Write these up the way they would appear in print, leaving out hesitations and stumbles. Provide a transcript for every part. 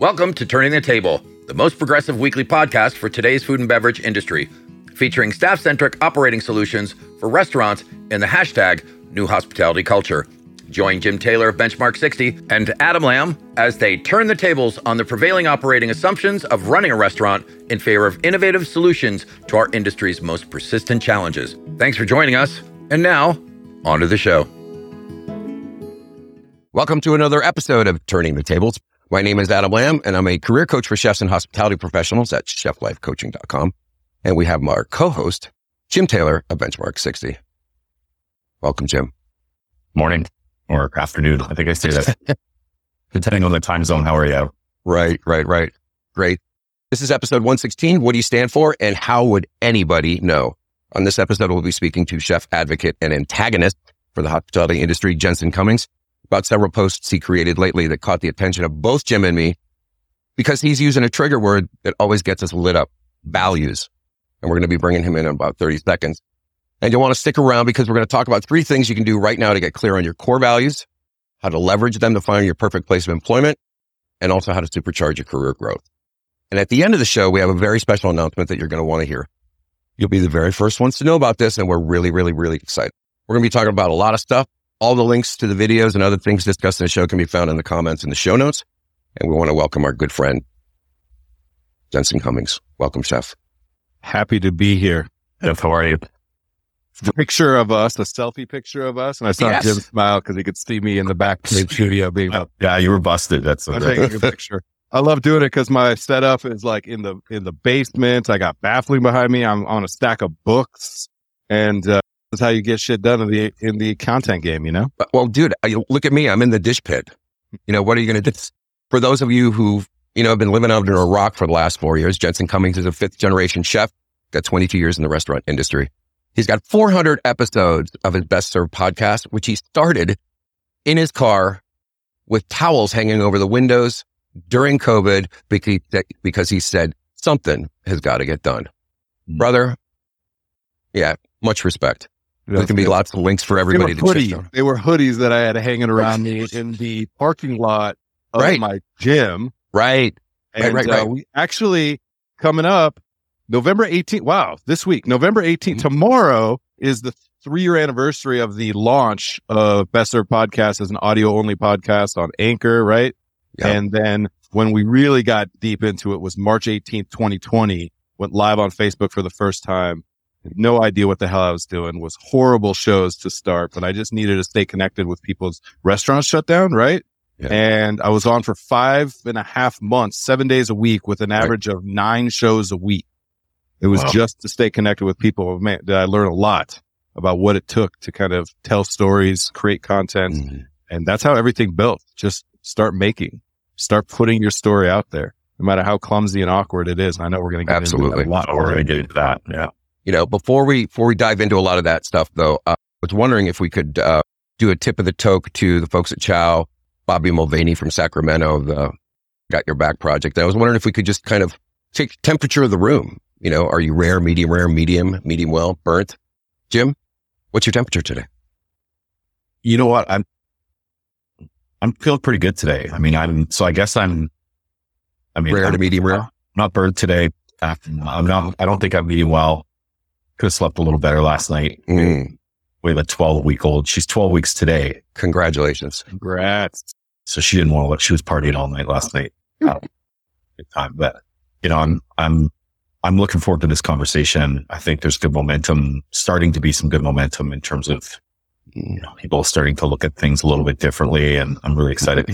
Welcome to Turning the Table, the most progressive weekly podcast for today's food and beverage industry, featuring staff-centric operating solutions for restaurants in the hashtag New Hospitality Culture. Join Jim Taylor of Benchmark 60 and Adam Lamb as they turn the tables on the prevailing operating assumptions of running a restaurant in favor of innovative solutions to our industry's most persistent challenges. Thanks for joining us. And now, on to the show. Welcome to another episode of Turning the Tables. My name is Adam Lamb, and I'm a career coach for chefs and hospitality professionals at cheflifecoaching.com. And we have our co-host, Jim Taylor of Benchmark 60. Welcome, Jim. Morning or afternoon. I think I say that. Depending on the time zone, how are you? Right. Great. This is episode 116. What do you stand for? And how would anybody know? On this episode, we'll be speaking to chef advocate and antagonist for the hospitality industry, Jensen Cummings, about several posts he created lately that caught the attention of both Jim and me because he's using a trigger word that always gets us lit up, values. And we're going to be bringing him in about 30 seconds. And you'll want to stick around because we're going to talk about 3 things you can do right now to get clear on your core values, how to leverage them to find your perfect place of employment, and also how to supercharge your career growth. And at the end of the show, we have a very special announcement that you're going to want to hear. You'll be the very first ones to know about this, and we're really excited. We're going to be talking about a lot of stuff. All the links to the videos and other things discussed in the show can be found in the comments in the show notes. And we want to welcome our good friend, Jensen Cummings. Welcome, Chef. Happy to be here. Jeff, how are you? Picture of us, a selfie picture of us. And I saw Jim smile because he could see me in the back of the studio being yeah, you were busted. That's I'm taking a picture. I love doing it because my setup is like in the basement. I got baffling behind me. I'm on a stack of books, and that's how you get shit done in the content game, you know? Well, dude, look at me. I'm in the dish pit. What are you going to do? For those of you who have been living under a rock for the last 4 years, Jensen Cummings is a 5th generation chef, got 22 years in the restaurant industry. He's got 400 episodes of his Best Served podcast, which he started in his car with towels hanging over the windows during COVID because he said something has got to get done. Brother, yeah, much respect. There can be lots of links for everybody to check out. They were hoodies that I had hanging around me in the parking lot of my gym. Right. We actually, coming up, November 18th. Wow, this week, November 18th. Tomorrow is the 3-year anniversary of the launch of Best Served Podcast as an audio-only podcast on Anchor, right? Yep. And then when we really got deep into it was March 18th, 2020, went live on Facebook for the first time. No idea what the hell I was doing. Was horrible shows to start, but I just needed to stay connected with people's restaurants shut down, right? Yeah. And I was on for 5.5 months, 7 days a week with an average of 9 shows a week. It was just to stay connected with people. Man, did I learn a lot about what it took to kind of tell stories, create content. Mm-hmm. And that's how everything built. Just start putting your story out there, no matter how clumsy and awkward it is. I know we're going to get into that a lot. We're going to get into that. Yeah. Before we dive into a lot of that stuff, though, I was wondering if we could do a tip of the toque to the folks at Chow, Bobby Mulvaney from Sacramento, the Got Your Back project. I was wondering if we could just kind of take temperature of the room. Are you rare, medium well, burnt? Jim, what's your temperature today? You know what? I'm feeling pretty good today. I guess I'm rare to medium rare. Not burnt today. I don't think I'm medium well. Could have slept a little better last night. We have a 12-week-old. She's 12 weeks today. Congratulations. Congrats. So she didn't want to look. She was partying all night last night. Good time. But, I'm looking forward to this conversation. I think there's good momentum, starting to be some good momentum in terms of, people starting to look at things a little bit differently. And I'm really excited,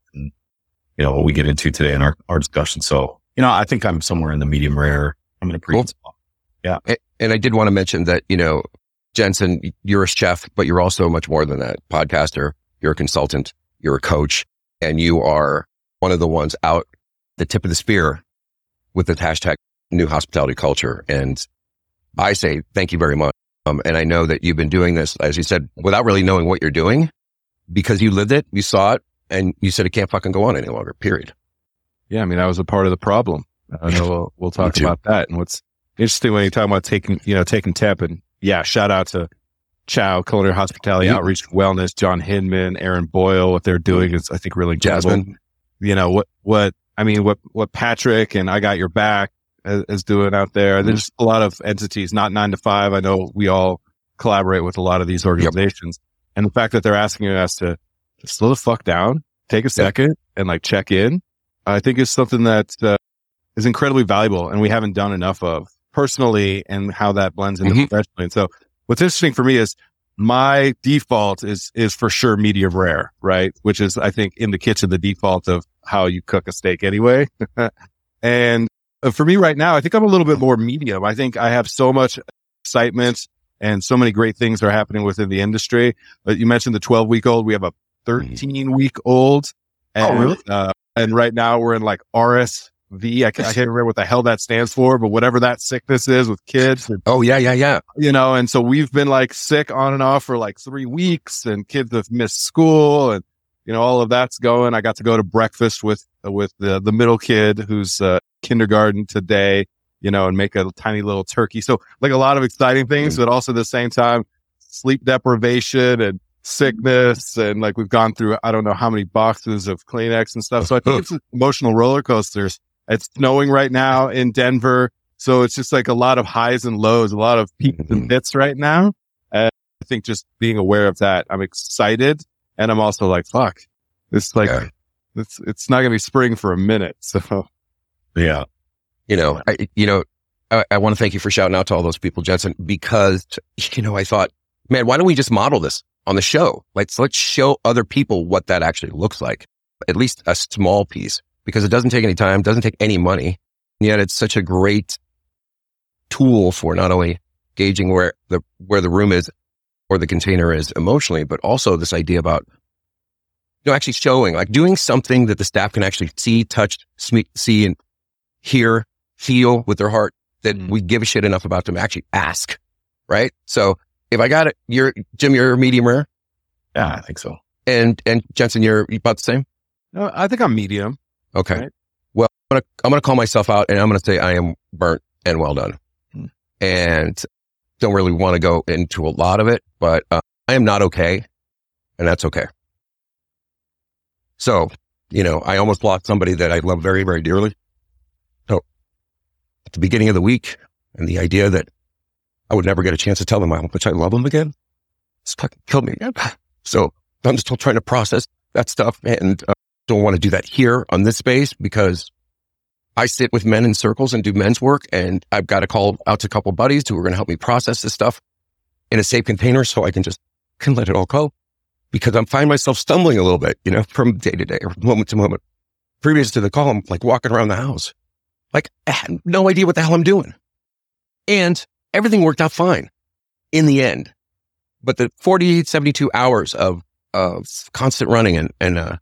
what we get into today in our discussion. So, I think I'm somewhere in the medium rare. I'm in a pretty spot. Yeah. And I did want to mention that, Jensen, you're a chef, but you're also much more than that. Podcaster, you're a consultant, you're a coach, and you are one of the ones out the tip of the spear with the hashtag New Hospitality Culture. And I say thank you very much. And I know that you've been doing this, as you said, without really knowing what you're doing, because you lived it, you saw it, and you said it can't fucking go on any longer, period. Yeah, I was a part of the problem. I know we'll talk about that. And what's interesting when you're talking about taking temp, and shout out to Chow, Culinary Hospitality Outreach Wellness, John Hinman, Aaron Boyle. What they're doing is, I think, really incredible. Jasmine. What I mean, what Patrick and I Got Your Back is doing out there. There's a lot of entities, not 9 to 5. I know we all collaborate with a lot of these organizations. Yep. And the fact that they're asking us to slow the fuck down, take a second and like check in, I think is something that is incredibly valuable and we haven't done enough of personally, and how that blends into professionally. And so what's interesting for me is my default is for sure medium rare, right? Which is, I think, in the kitchen, the default of how you cook a steak anyway. And for me right now, I think I'm a little bit more medium. I think I have so much excitement and so many great things are happening within the industry. But you mentioned the 12-week-old. We have a 13-week-old. And, really? And right now we're in like RSV. I can't remember what the hell that stands for, but whatever that sickness is with kids. Oh, yeah. You know, and so we've been like sick on and off for like 3 weeks, and kids have missed school, and, you know, all of that's going. I got to go to breakfast with the middle kid who's kindergarten today, you know, and make a tiny little turkey. So like a lot of exciting things, but also at the same time, sleep deprivation and sickness. And like we've gone through, I don't know how many boxes of Kleenex and stuff. So I think it's emotional roller coasters. It's snowing right now in Denver. So it's just like a lot of highs and lows, a lot of peaks and pits right now. And I think just being aware of that, I'm excited. And I'm also like, fuck, it's like, it's not going to be spring for a minute. So yeah. I want to thank you for shouting out to all those people, Jensen, because, I thought, man, why don't we just model this on the show? Let's show other people what that actually looks like, at least a small piece, because it doesn't take any time, doesn't take any money. And yet it's such a great tool for not only gauging where the room is or the container is emotionally, but also this idea about, actually showing, like doing something that the staff can actually see, touch, see, and hear, feel with their heart, that we give a shit enough about them to actually ask, right? So if I got it, Jim, you're medium rare? Yeah, I think so. And Jensen, you're about the same? No, I think I'm medium. Okay. Right? Well, I'm gonna call myself out, and I'm gonna say I am burnt and well done. And don't really want to go into a lot of it, but I am not okay, and that's okay. So, I almost lost somebody that I love very, very dearly. So at the beginning of the week, and the idea that I would never get a chance to tell them how much I love them again, it's fucking killed me again. So I'm still trying to process that stuff, and don't want to do that here on this space, because I sit with men in circles and do men's work, and I've got to call out to a couple buddies who are going to help me process this stuff in a safe container so I can let it all go, because I'm finding myself stumbling a little bit, from day to day or moment to moment. Previous to the call, I'm like walking around the house, like I had no idea what the hell I'm doing. And everything worked out fine in the end. But the 48, 72 hours of constant running and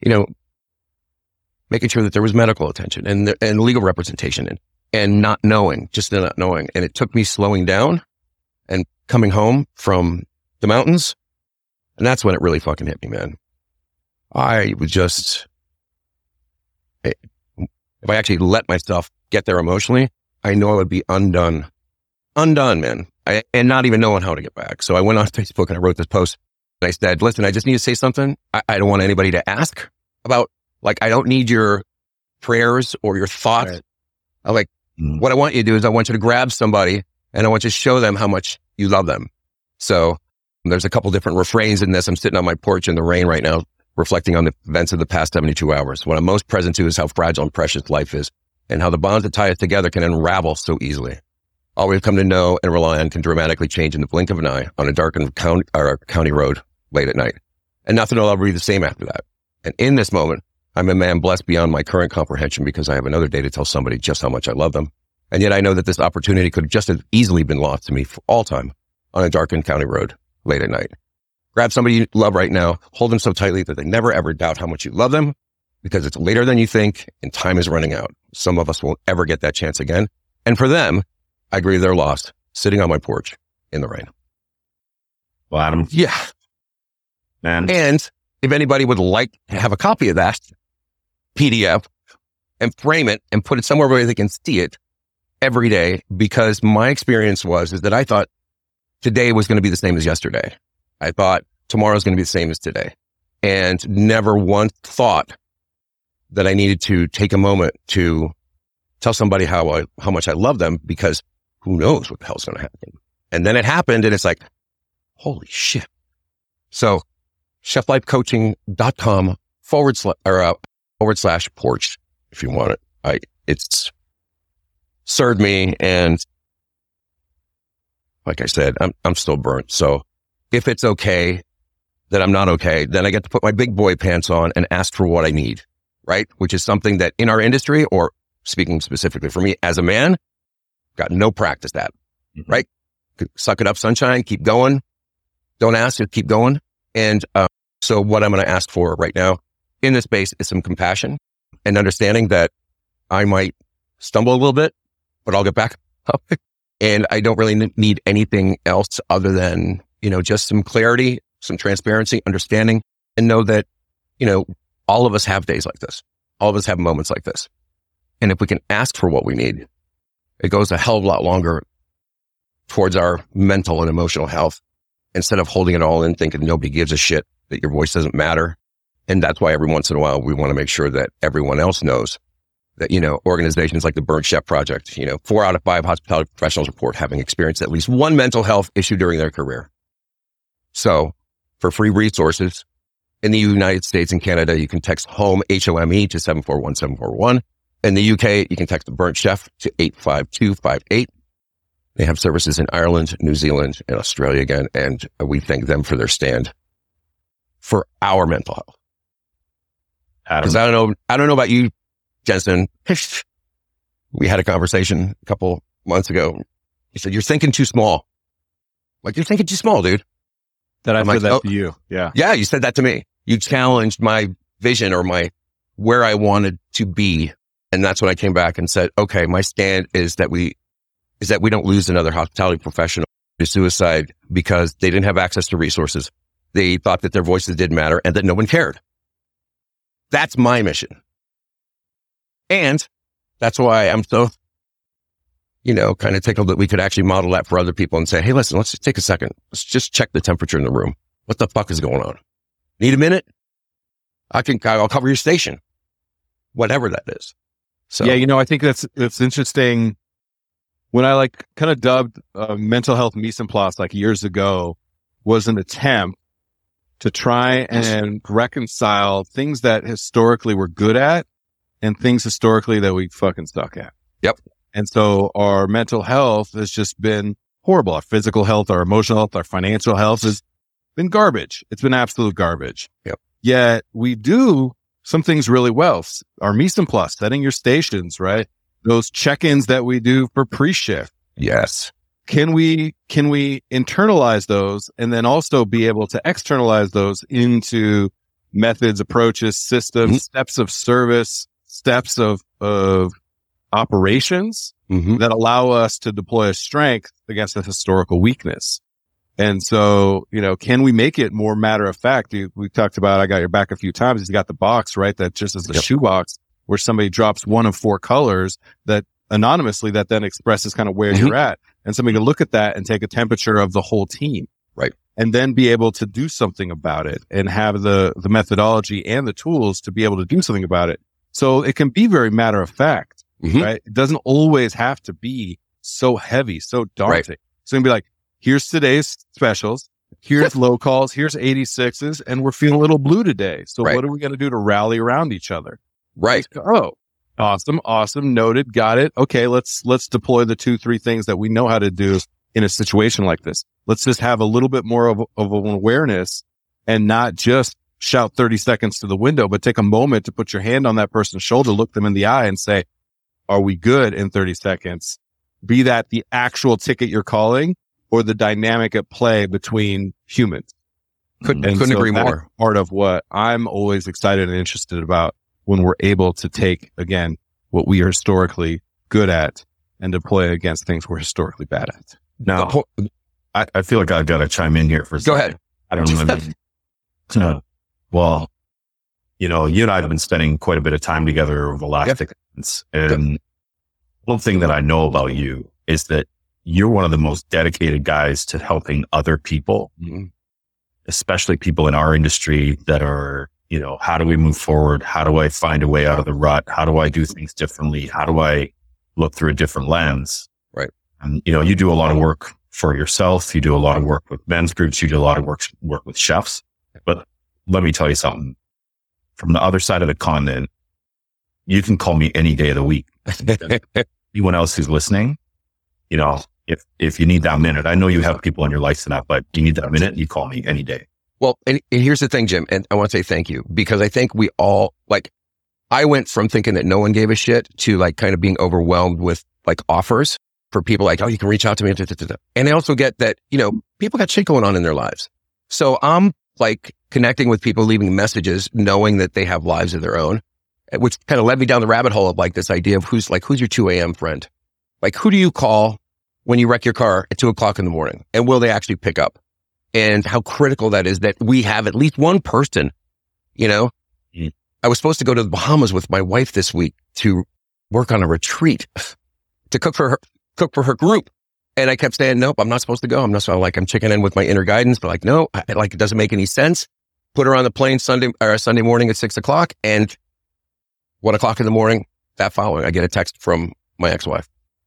making sure that there was medical attention and legal representation and not knowing. And it took me slowing down and coming home from the mountains. And that's when it really fucking hit me, man. I was just, if I actually let myself get there emotionally, I know I would be undone, man. And not even knowing how to get back. So I went on Facebook and I wrote this post and I said, listen, I just need to say something. I don't want anybody to ask about, I don't need your prayers or your thoughts. Right. I'm like, what I want you to do is I want you to grab somebody and I want you to show them how much you love them. So there's a couple different refrains in this. I'm sitting on my porch in the rain right now, reflecting on the events of the past 72 hours. What I'm most present to is how fragile and precious life is and how the bonds that tie us together can unravel so easily. All we've come to know and rely on can dramatically change in the blink of an eye on a darkened county road late at night. And nothing will ever be the same after that. And in this moment, I'm a man blessed beyond my current comprehension because I have another day to tell somebody just how much I love them. And yet I know that this opportunity could just as easily been lost to me for all time on a darkened county road late at night. Grab somebody you love right now, hold them so tightly that they never ever doubt how much you love them, because it's later than you think and time is running out. Some of us won't ever get that chance again. And for them, I grieve their loss sitting on my porch in the rain. Well, Adam. Yeah. Man. And if anybody would like to have a copy of that PDF and frame it and put it somewhere where they can see it every day, because my experience is that I thought today was going to be the same as yesterday. I thought tomorrow's going to be the same as today, and never once thought that I needed to take a moment to tell somebody how much I love them, because who knows what the hell's going to happen. And then it happened, and it's like, holy shit. So cheflifecoaching.com/porch if you want it. It's served me, and like I said, I'm still burnt. So if it's okay that I'm not okay, then I get to put my big boy pants on and ask for what I need, right? Which is something that in our industry, or speaking specifically for me as a man, got no practice at, right? Suck it up, sunshine, keep going. Don't ask, just keep going. And so what I'm going to ask for right now in this space is some compassion and understanding that I might stumble a little bit, but I'll get back up. And I don't really need anything else other than, just some clarity, some transparency, understanding, and know that, all of us have days like this. All of us have moments like this. And if we can ask for what we need, it goes a hell of a lot longer towards our mental and emotional health, instead of holding it all in, thinking nobody gives a shit, that your voice doesn't matter. And that's why every once in a while, we want to make sure that everyone else knows that, organizations like the Burnt Chef Project, 4 out of 5 hospitality professionals report having experienced at least one mental health issue during their career. So for free resources in the United States and Canada, you can text HOME, HOME, to 741-741. In the UK, you can text the Burnt Chef to 85258. They have services in Ireland, New Zealand, and Australia again, and we thank them for their stand for our mental health. Because I don't know about you, Jensen. We had a conversation a couple months ago. He said, "You're thinking too small." Like, you're thinking too small, dude. That I said that to you. Yeah. Yeah, you said that to me. You challenged my vision or where I wanted to be. And that's when I came back and said, okay, my stand is that we don't lose another hospitality professional to suicide because they didn't have access to resources. They thought that their voices didn't matter and that no one cared. That's my mission. And that's why I'm so, kind of tickled that we could actually model that for other people and say, hey, listen, let's just take a second. Let's just check the temperature in the room. What the fuck is going on? Need a minute? I'll cover your station. Whatever that is. So yeah, I think that's interesting. When I kind of dubbed mental health mise en place years ago, was an attempt to try and reconcile things that historically we're good at and things historically that we fucking suck at. Yep. And so our mental health has just been horrible. Our physical health, our emotional health, our financial health has been garbage. It's been absolute garbage. Yep. Yet we do some things really well. Our mise en place, setting your stations, right? Those check-ins that we do for pre-shift. Yes. Can we internalize those and then also be able to externalize those into methods, approaches, systems, steps of service, steps of operations that allow us to deploy a strength against a historical weakness? And so, can we make it more matter of fact? We talked about, I got your back a few times. He's got the box, right? That just is the shoebox where somebody drops one of 4 colors that anonymously that then expresses kind of where you're at. And somebody can look at that and take a temperature of the whole team. Right. And then be able to do something about it and have the methodology and the tools to be able to do something about it. So it can be very matter of fact, right? It doesn't always have to be so heavy, so daunting. Right. So you can be like, here's today's specials. Here's low calls. Here's 86s. And we're feeling a little blue today. So what are we going to do to rally around each other? Right. Oh, awesome. Noted. Got it. Okay. Let's deploy the 2-3 things that we know how to do in a situation like this. Let's just have a little bit more of an awareness and not just shout 30 seconds to the window, but take a moment to put your hand on that person's shoulder, look them in the eye and say, are we good in 30 seconds? Be that the actual ticket you're calling or the dynamic at play between humans. Couldn't agree more. Part of what I'm always excited and interested about when we're able to take, again, what we are historically good at and deploy against things we're historically bad at. Now, I feel like I've got to chime in here for a second. Go ahead. I don't know. Well, you and I have been spending quite a bit of time together over the last 6 months. And one thing that I know about you is that you're one of the most dedicated guys to helping other people, especially people in our industry that are how do we move forward? How do I find a way out of the rut? How do I do things differently? How do I look through a different lens? Right. And, you do a lot of work for yourself. You do a lot of work with men's groups. You do a lot of work with chefs. But let me tell you something. From the other side of the continent, you can call me any day of the week. Anyone else who's listening, if you need that minute, I know you have people in your life tonight, but you need that minute, you call me any day. Well, and here's the thing, Jim, and I want to say thank you, because I think we all, I went from thinking that no one gave a shit to kind of being overwhelmed with offers for people oh, you can reach out to me. And I also get that, people got shit going on in their lives. So I'm connecting with people, leaving messages, knowing that they have lives of their own, which kind of led me down the rabbit hole of this idea of who's your 2 a.m. friend? Who do you call when you wreck your car at 2:00 in the morning? And will they actually pick up? And how critical that is that we have at least one person, I was supposed to go to the Bahamas with my wife this week to work on a retreat to cook for her group. And I kept saying, nope, I'm not supposed to go. I'm checking in with my inner guidance, but no, it doesn't make any sense. Put her on the plane Sunday morning at 6:00, and 1:00 in the morning, that following, I get a text from my ex-wife.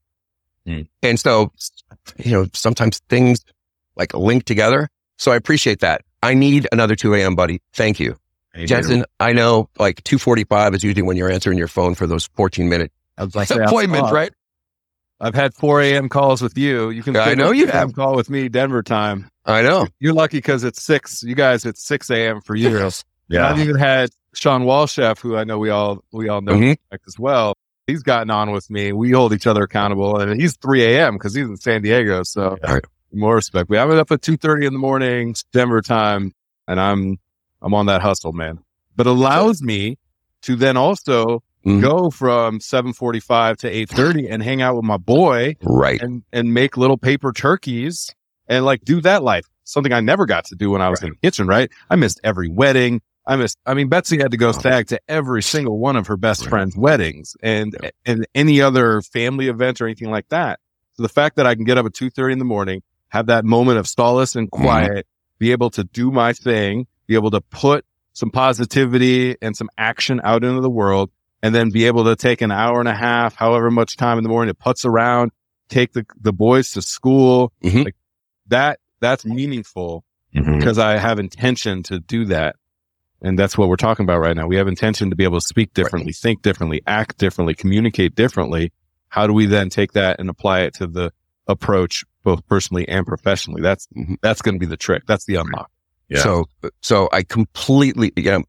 And so, sometimes things link together. So I appreciate that. I need another 2 a.m. buddy. Thank you. Jensen, I know 2:45 is usually when you're answering your phone for those 14-minute appointments, right? I've had 4 a.m. calls with you. You can. I know you have call with me Denver time. I know. You're lucky because it's 6. You guys, it's 6 a.m. for you. Yeah. I've even had Sean Walchef, who I know we all know as well. He's gotten on with me. We hold each other accountable, and he's 3 a.m. because he's in San Diego. So more respect. I'm up at 2:30 in the morning Denver time, and I'm on that hustle, man. But allows me to then also go from 7:45 to 8:30 and hang out with my boy, right? And make little paper turkeys and do that life. Something I never got to do when I was in the kitchen. Right? I missed every wedding. Betsy had to go stag to every single one of her best friends' weddings and any other family event or anything like that. So the fact that I can get up at 2:30 in the morning, have that moment of solace and quiet, be able to do my thing, be able to put some positivity and some action out into the world, and then be able to take an hour and a half, however much time in the morning, to putz around, take the boys to school. That's meaningful because I have intention to do that. And that's what we're talking about right now. We have intention to be able to speak differently, think differently, act differently, communicate differently. How do we then take that and apply it to the approach, both personally and professionally? That's going to be the trick. That's the unlock. Yeah. So I completely,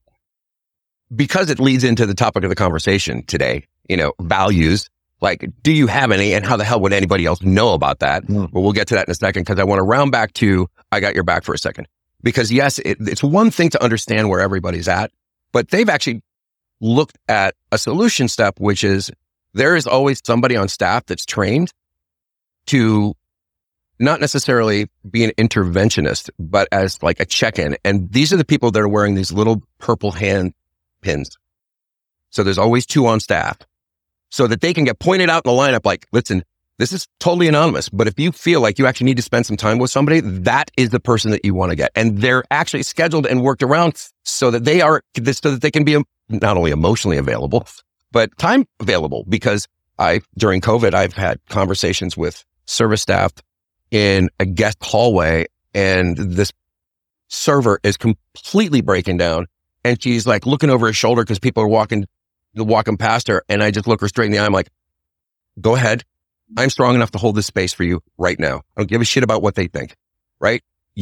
because it leads into the topic of the conversation today, values, do you have any, and how the hell would anybody else know about that? Well, we'll get to that in a second, because I want to round back to, I got your back for a second. Because yes, it's one thing to understand where everybody's at, but they've actually looked at a solution step, which is there is always somebody on staff that's trained to not necessarily be an interventionist, but as a check-in. And these are the people that are wearing these little purple hand pins. So there's always 2 on staff so that they can get pointed out in the lineup listen, this is totally anonymous, but if you feel like you actually need to spend some time with somebody, that is the person that you want to get. And they're actually scheduled and worked around so that they can be not only emotionally available, but time available. Because during COVID, I've had conversations with service staff in a guest hallway, and this server is completely breaking down, and she's looking over her shoulder because people are walking past her. And I just look her straight in the eye. I'm like, go ahead. I'm strong enough to hold this space for you right now. I don't give a shit about what they think, right?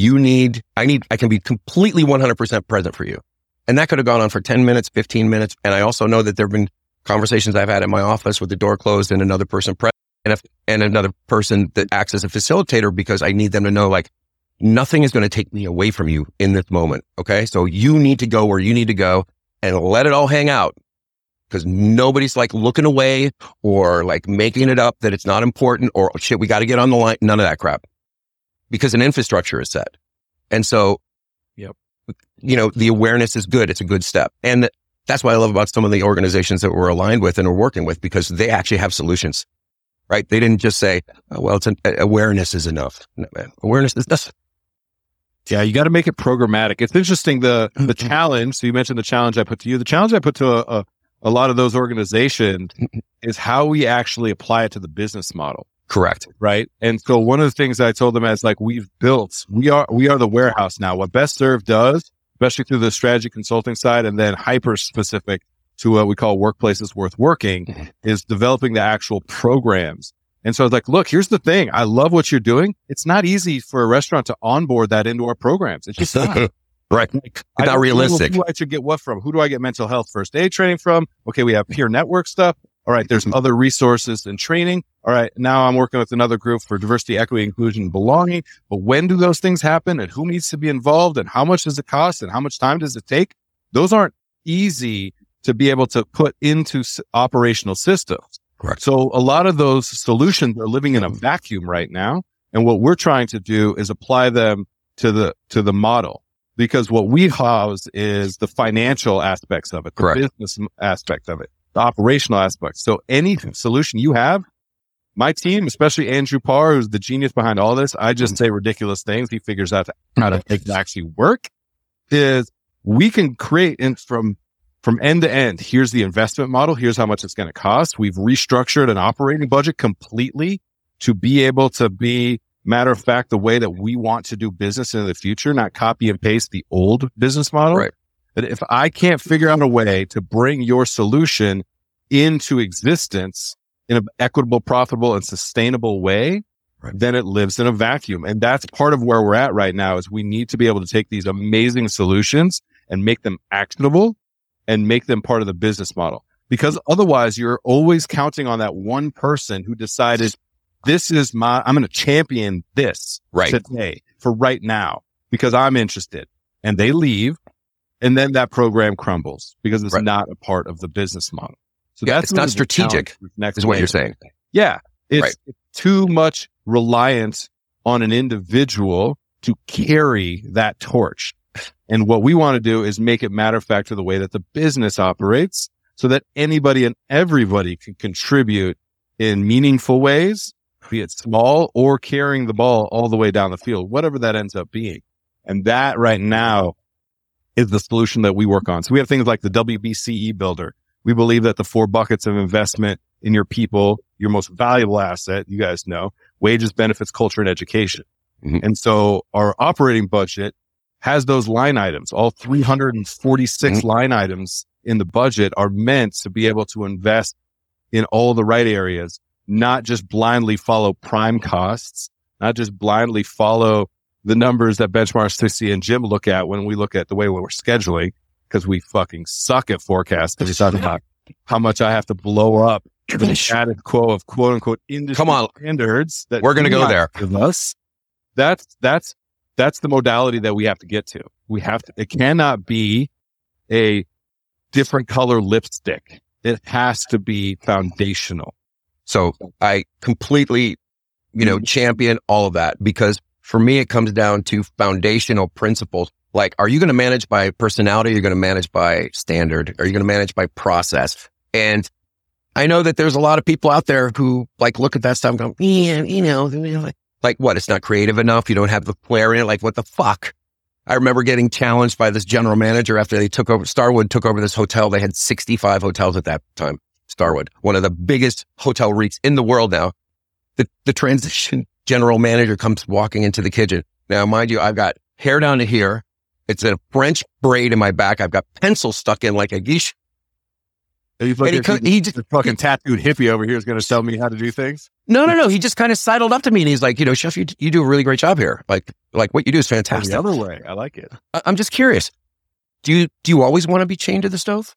I can be completely 100% present for you. And that could have gone on for 10 minutes, 15 minutes. And I also know that there have been conversations I've had in my office with the door closed and another person present and another person that acts as a facilitator, because I need them to know nothing is going to take me away from you in this moment. Okay. So you need to go where you need to go and let it all hang out. Because nobody's looking away or making it up that it's not important or shit, we got to get on the line. None of that crap. Because an infrastructure is set. And so, the awareness is good. It's a good step. And that's what I love about some of the organizations that we're aligned with and are working with, because they actually have solutions, right? They didn't just say, awareness is enough. No, man. Awareness is Yeah, you got to make it programmatic. It's interesting, the challenge. So you mentioned the challenge I put to you. The challenge I put to a lot of those organizations is how we actually apply it to the business model. Correct. Right. And so one of the things I told them is like, we are the warehouse now. What Best Serve does, especially through the strategy consulting side, and then hyper specific to what we call workplaces worth working, is developing the actual programs. And so I was like, look, here's the thing. I love what you're doing. It's not easy for a restaurant to onboard that into our programs. It's just not. Right. It's not realistic. Who I should get what from? Who do I get mental health first aid training from? Okay, we have peer network stuff. All right, there's other resources and training. All right, now I'm working with another group for diversity, equity, inclusion, and belonging. But when do those things happen, and who needs to be involved, and how much does it cost, and how much time does it take? Those aren't easy to be able to put into operational systems. Correct. So a lot of those solutions are living in a vacuum right now. And what we're trying to do is apply them to the model, because what we house is the financial aspects of it, the Correct. business aspect of it, the operational aspects. So any solution you have, my team, especially Andrew Parr, who's the genius behind all this, I just say ridiculous things. He figures out how to make it actually work. Is we can create from end to end. Here's the investment model. Here's how much it's going to cost. We've restructured an operating budget completely to be able to be, matter of fact, the way that we want to do business in the future, not copy and paste the old business model. Right. But if I can't figure out a way to bring your solution into existence in an equitable, profitable, and sustainable way, right, then it lives in a vacuum. And that's part of where we're at right now, is we need to be able to take these amazing solutions and make them actionable and make them part of the business model. Because otherwise you're always counting on that one person who decided, I'm going to champion this today for right now because I'm interested, and they leave. And then that program crumbles because it's not a part of the business model. So it's not strategic, is what you're saying. Yeah. It's too much reliance on an individual to carry that torch. And what we want to do is make it matter of fact to the way that the business operates, so that anybody and everybody can contribute in meaningful ways, be it small or carrying the ball all the way down the field, whatever that ends up being. And that right now is the solution that we work on. So we have things like the WBCE Builder. We believe that the 4 buckets of investment in your people, your most valuable asset, you guys know, wages, benefits, culture, and education. Mm-hmm. And so our operating budget has those line items. All 346 line items in the budget are meant to be able to invest in all the right areas, not just blindly follow prime costs, not just blindly follow the numbers that Benchmark 60 and Jim look at when we look at the way we're scheduling, because we fucking suck at forecasting. We talk about how much I have to blow up the status quo of quote unquote industry standards that we're going to go there. That's the modality that we have to get to. It cannot be a different color lipstick. It has to be foundational. So I completely, champion all of that, because for me, it comes down to foundational principles. Like, are you going to manage by personality? Are you going to manage by standard? Are you going to manage by process? And I know that there's a lot of people out there who look at that stuff and go, like what? It's not creative enough. You don't have the flair in it. Like, what the fuck? I remember getting challenged by this general manager after they took over. Starwood took over this hotel. They had 65 hotels at that time. Starwood, one of the biggest hotel REITs in the world now. The transition general manager comes walking into the kitchen. Now, mind you, I've got hair down to here. It's a French braid in my back. I've got pencils stuck in like a guiche. He just fucking tattooed hippie over here is going to tell me how to do things. No. He just kind of sidled up to me and he's like, Chef, you do a really great job here. Like what you do is fantastic. The other way. I like it. I'm just curious. Do you always want to be chained to the stove?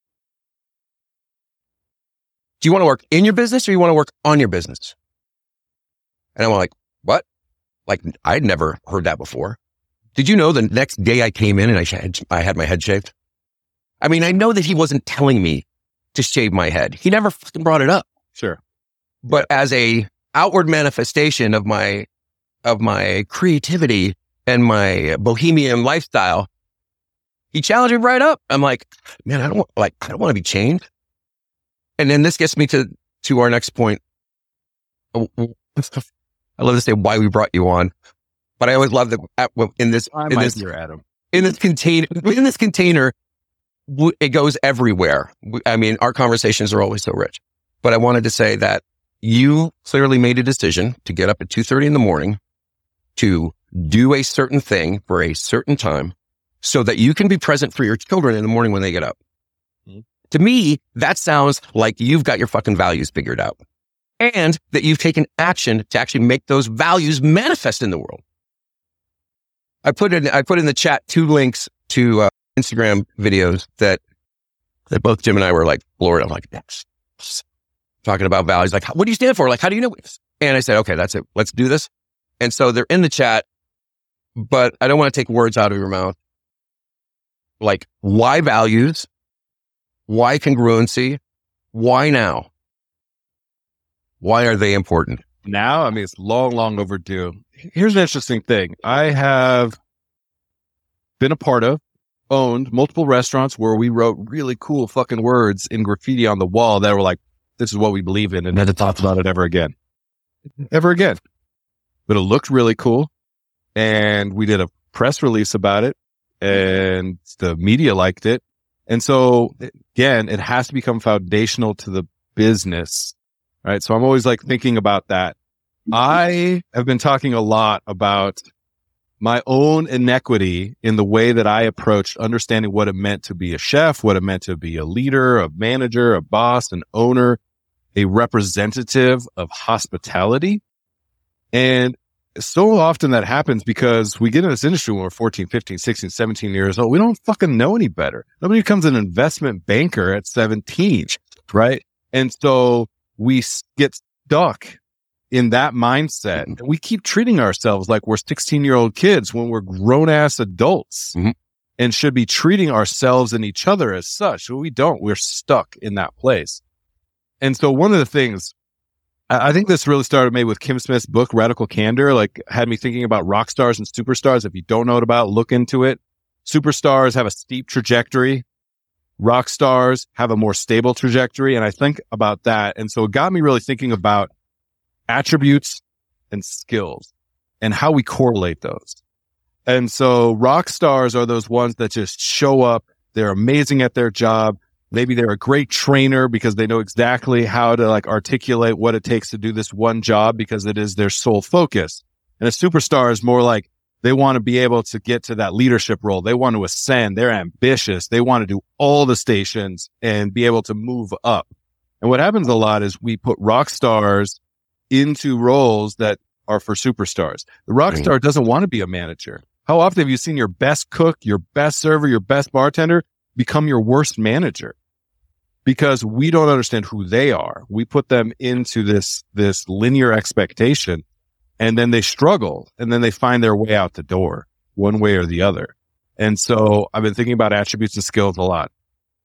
Do you want to work in your business or you want to work on your business? And I'm like, what? Like, I'd never heard that before. Did you know the next day I came in and I had my head shaved? I mean, I know that he wasn't telling me to shave my head. He never fucking brought it up. Sure. But as a outward manifestation of my creativity and my bohemian lifestyle, he challenged me right up. I'm like, man, I don't want to be chained. And then this gets me to our next point. I love to say why we brought you on, but I always love that in this container, it goes everywhere. I mean, our conversations are always so rich. But I wanted to say that you clearly made a decision to get up at 2:30 in the morning to do a certain thing for a certain time so that you can be present for your children in the morning when they get up. Mm-hmm. To me, that sounds like you've got your fucking values figured out and that you've taken action to actually make those values manifest in the world. I put in the chat 2 links to Instagram videos that both Jim and I were like floored. I'm like, yes. Talking about values, like, what do you stand for? Like, how do you know this? And I said, okay, that's it. Let's do this. And so they're in the chat, but I don't want to take words out of your mouth. Like, why values? Why congruency? Why now? Why are they important? Now, I mean, it's long overdue. Here's an interesting thing. I have been a part of, owned multiple restaurants where we wrote really cool fucking words in graffiti on the wall that were like, this is what we believe in, and never talked about it ever again. But it looked really cool. And we did a press release about it, and the media liked it. And so again, it has to become foundational to the business, right? So I'm always like thinking about that. I have been talking a lot about my own inequity in the way that I approached understanding what it meant to be a chef, what it meant to be a leader, a manager, a boss, an owner, a representative of hospitality. And so often that happens because we get in this industry when we're 14, 15, 16, 17 years old. We don't fucking know any better. Nobody becomes an investment banker at 17, right? And so we get stuck in that mindset. And we keep treating ourselves like we're 16-year-old kids when we're grown-ass adults and should be treating ourselves and each other as such. But we don't. We're stuck in that place. And so one of the things, I think this really started maybe with Kim Smith's book, Radical Candor, like had me thinking about rock stars and superstars. If you don't know it about, look into it. Superstars have a steep trajectory. Rock stars have a more stable trajectory. And I think about that. And so it got me really thinking about attributes and skills and how we correlate those. And so rock stars are those ones that just show up. They're amazing at their job. Maybe they're a great trainer because they know exactly how to like articulate what it takes to do this one job because it is their sole focus. And a superstar is more like they want to be able to get to that leadership role. They want to ascend. They're ambitious. They want to do all the stations and be able to move up. And what happens a lot is we put rock stars into roles that are for superstars. The rock star doesn't want to be a manager. How often have you seen your best cook, your best server, your best bartender become your worst manager? Because we don't understand who they are. We put them into this linear expectation, and then they struggle, and then they find their way out the door one way or the other. And so I've been thinking about attributes and skills a lot.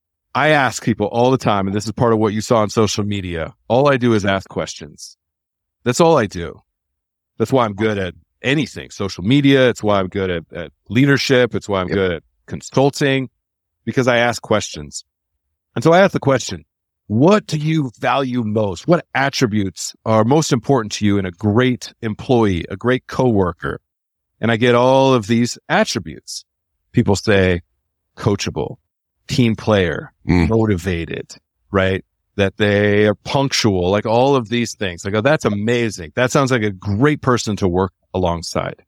I ask people all the time, and this is part of what you saw on social media. All I do is ask questions. That's all I do. That's why I'm good at anything. Social media. It's why I'm good at leadership. It's why I'm good at consulting, because I ask questions. And so I ask the question, what do you value most? What attributes are most important to you in a great employee, a great coworker? And I get all of these attributes. People say coachable, team player, motivated, right? That they are punctual, like all of these things. I go, that's amazing. That sounds like a great person to work alongside.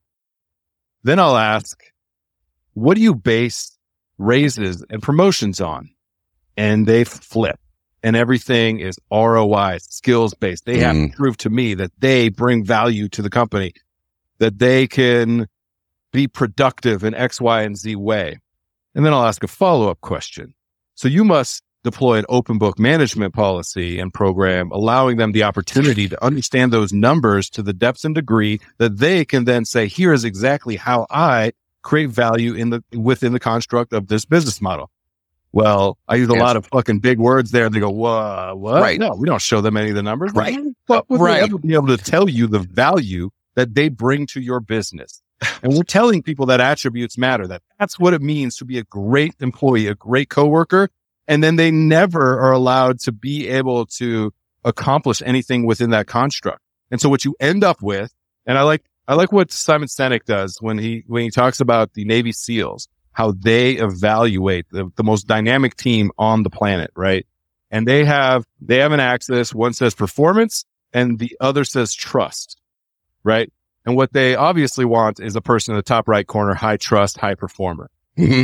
Then I'll ask, what do you base raises and promotions on? And they flip, and everything is ROI, skills based. They have to prove to me that they bring value to the company, that they can be productive in X, Y, and Z way. And then I'll ask a follow-up question. So you must deploy an open book management policy and program, allowing them the opportunity to understand those numbers to the depths and degree that they can then say, here is exactly how I create value within the construct of this business model. Well, I use a lot of fucking big words there. And they go, what? Right. No, we don't show them any of the numbers. Right. But would they ever be able to tell you the value that they bring to your business? And we're telling people that attributes matter, that's what it means to be a great employee, a great coworker. And then they never are allowed to be able to accomplish anything within that construct. And so what you end up with, and I I like what Simon Sinek does when he talks about the Navy SEALs, how they evaluate the most dynamic team on the planet, right? And they have an axis. One says performance and the other says trust, right? And what they obviously want is a person in the top right corner, high trust, high performer. Mm-hmm.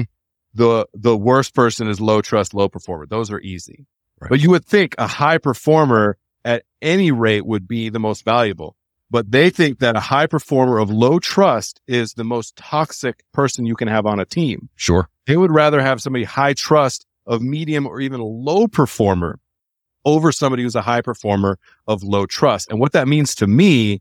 The worst person is low trust, low performer. Those are easy. Right. But you would think a high performer at any rate would be the most valuable. But they think that a high performer of low trust is the most toxic person you can have on a team. Sure. They would rather have somebody high trust of medium or even a low performer over somebody who's a high performer of low trust. And what that means to me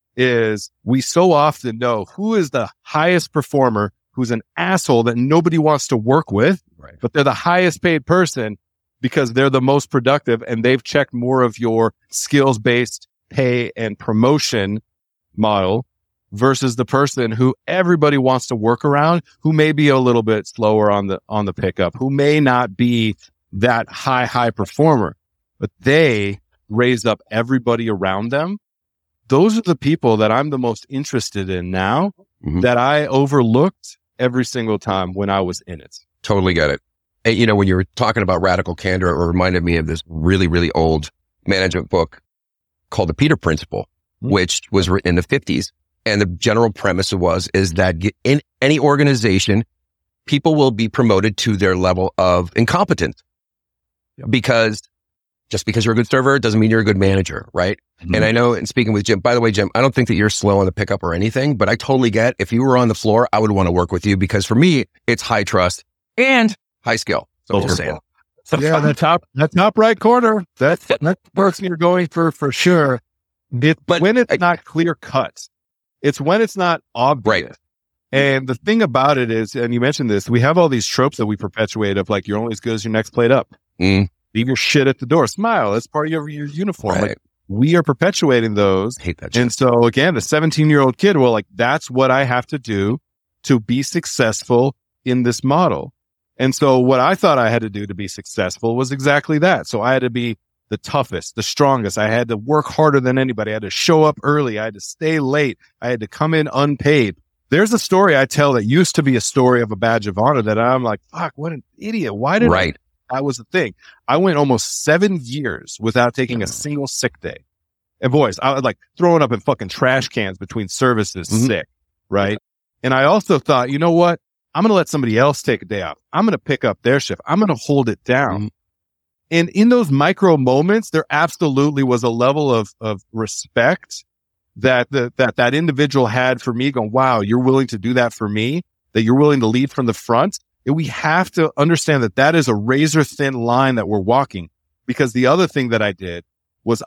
is we so often know who is the highest performer, who's an asshole that nobody wants to work with, Right. but they're the highest paid person because they're the most productive and they've checked more of your skills-based pay and promotion model versus the person who everybody wants to work around, who may be a little bit slower on the pickup, who may not be that high performer, but they raise up everybody around them. Those are the people that I'm the most interested in now, Mhm. that I overlooked every single time when I was in it. Totally get it. And, you know, when you were talking about radical candor, it reminded me of this really, really old management book called The Peter Principle, which was written in the 50s. And the general premise is that in any organization, people will be promoted to their level of incompetence. Because just because you're a good server doesn't mean you're a good manager, right? Mhm. And I know, and speaking with Jim, by the way, Jim, I don't think that you're slow on the pickup or anything, but I totally get if you were on the floor, I would want to work with you because for me, it's high trust and high skill. So I'm just saying. Yeah, that top right corner, that's the person you're going for sure. But when it's not clear cut, it's when it's not obvious. Right. And the thing about it is, and you mentioned this, we have all these tropes that we perpetuate of like, you're only as good as your next plate up. Mm. Leave your shit at the door. Smile. That's part of your uniform. Right. Like, we are perpetuating those. I hate that shit. And so again, the 17-year-old kid, well, like, that's what I have to do to be successful in this model. And so what I thought I had to do to be successful was exactly that. So I had to be the toughest, the strongest. I had to work harder than anybody. I had to show up early. I had to stay late. I had to come in unpaid. There's a story I tell that used to be a story of a badge of honor that I'm like, fuck, what an idiot. Why did Right. that was the thing. I went almost 7 years without taking a single sick day. And boys, I was like throwing up in fucking trash cans between services sick, right? And I also thought, you know what? I'm going to let somebody else take a day off. I'm going to pick up their shift. I'm going to hold it down. And in those micro moments, there absolutely was a level of respect that that individual had for me, going, wow, you're willing to do that for me, that you're willing to lead from the front. And we have to understand that that is a razor thin line that we're walking, because the other thing that I did was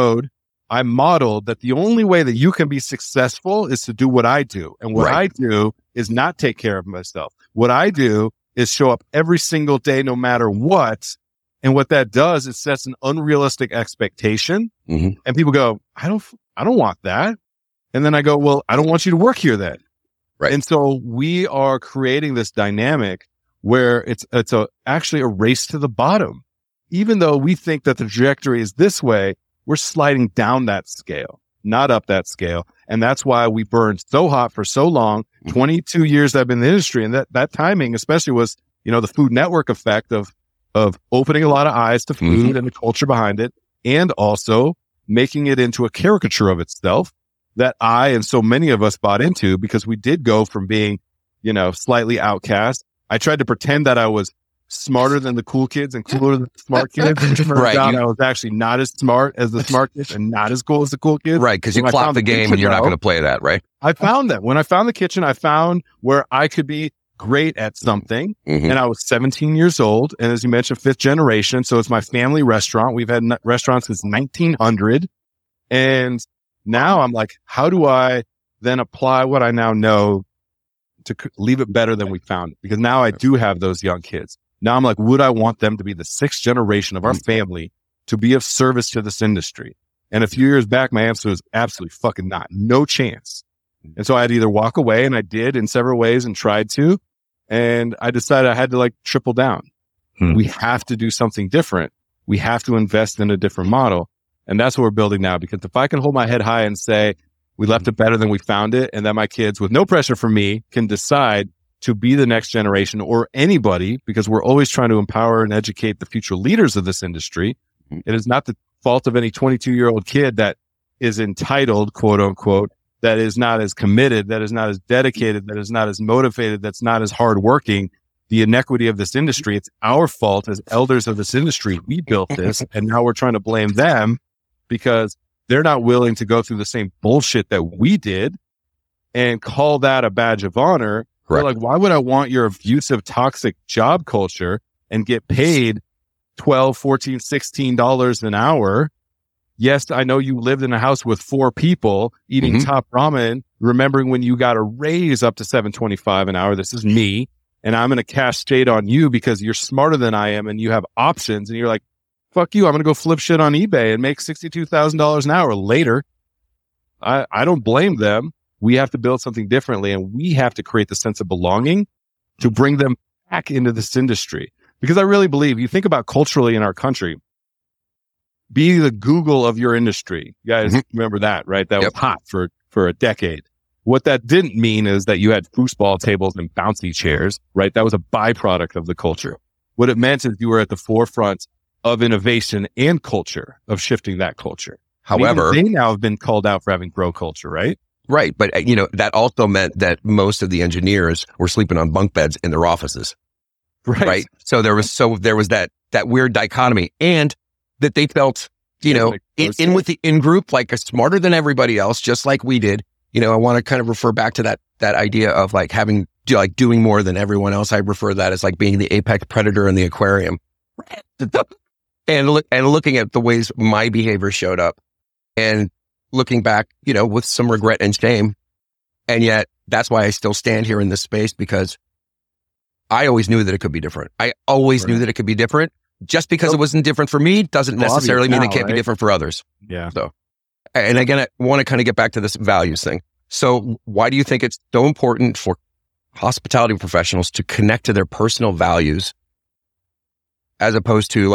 I modeled that the only way that you can be successful is to do what I do. And what I do is not take care of myself. What I do is show up every single day, no matter what. And what that does is sets an unrealistic expectation. Mm-hmm. And people go, I don't want that. And then I go, well, I don't want you to work here then. Right. And so we are creating this dynamic where it's actually a race to the bottom. Even though we think that the trajectory is this way, we're sliding down that scale, not up that scale. And that's why we burned so hot for so long. 22 years I've been in the industry. And that timing especially was, the Food Network effect of opening a lot of eyes to food and the culture behind it, and also making it into a caricature of itself that I and so many of us bought into, because we did go from being, slightly outcast. I tried to pretend that I was smarter than the cool kids and cooler than the smart kids. And Right. I was actually not as smart as the smart kids and not as cool as the cool kids. Right. Because you When I clock found the game kitchen, and you're not though, going to play that, right? I found that when I found the kitchen, I found where I could be great at something. Mhm. And I was 17 years old. And as you mentioned, 5th generation. So it's my family restaurant. We've had restaurants since 1900. And now I'm like, how do I then apply what I now know to leave it better than we found it? Because now I do have those young kids. Now I'm like, would I want them to be the 6th generation of our family to be of service to this industry? And a few years back, my answer was absolutely fucking not. No chance. And so I had to either walk away, and I did in several ways and tried to. And I decided I had to triple down. We have to do something different. We have to invest in a different model. And that's what we're building now, because if I can hold my head high and say, We left it better than we found it. And that my kids, with no pressure from me, can decide to be the next generation or anybody, because we're always trying to empower and educate the future leaders of this industry. It is not the fault of any 22-year-old kid that is entitled, quote unquote, that is not as committed, that is not as dedicated, that is not as motivated, that's not as hardworking. The inequity of this industry, it's our fault as elders of this industry. We built this, and now we're trying to blame them because they're not willing to go through the same bullshit that we did and call that a badge of honor. They're like, why would I want your abusive, toxic job culture and get paid $12, $14, $16 an hour? Yes, I know you lived in a house with 4 people eating top ramen, remembering when you got a raise up to $7.25 an hour. This is me. And I'm going to cast shade on you because you're smarter than I am and you have options. And you're like, fuck you. I'm going to go flip shit on eBay and make $62,000 an hour later. I don't blame them. We have to build something differently, and we have to create the sense of belonging to bring them back into this industry. Because I really believe, you think about culturally in our country, be the Google of your industry. You guys remember that, right? That was hot for a decade. What that didn't mean is that you had foosball tables and bouncy chairs, right? That was a byproduct of the culture. What it meant is you were at the forefront of innovation and culture, of shifting that culture. However, they now have been called out for having bro culture, right? Right. But, that also meant that most of the engineers were sleeping on bunk beds in their offices. Right. So there was that weird dichotomy, and that they felt, in with the in-group, like smarter than everybody else, just like we did. I want to kind of refer back to that idea of like doing more than everyone else. I refer to that as like being the apex predator in the aquarium. And looking at the ways my behavior showed up, and looking back, with some regret and shame. And yet that's why I still stand here in this space, because I always knew that it could be different. I always knew that it could be different. Just because it wasn't different for me doesn't necessarily mean it can't be different for others. Yeah. So, and again, I want to kind of get back to this values thing. So why do you think it's so important for hospitality professionals to connect to their personal values as opposed to